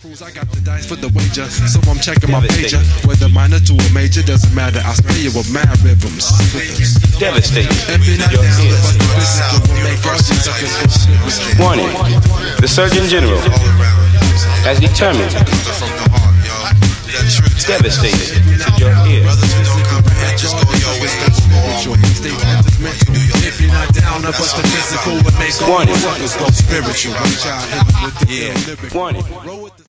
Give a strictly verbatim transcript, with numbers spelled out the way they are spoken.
I got the dice for the wager, so I'm checking my pager. Whether minor to a major, doesn't matter. I spray you with mad rhythms. Devastating. Warning: the Surgeon General has determined. Devastating to your ears. Warning. Warning.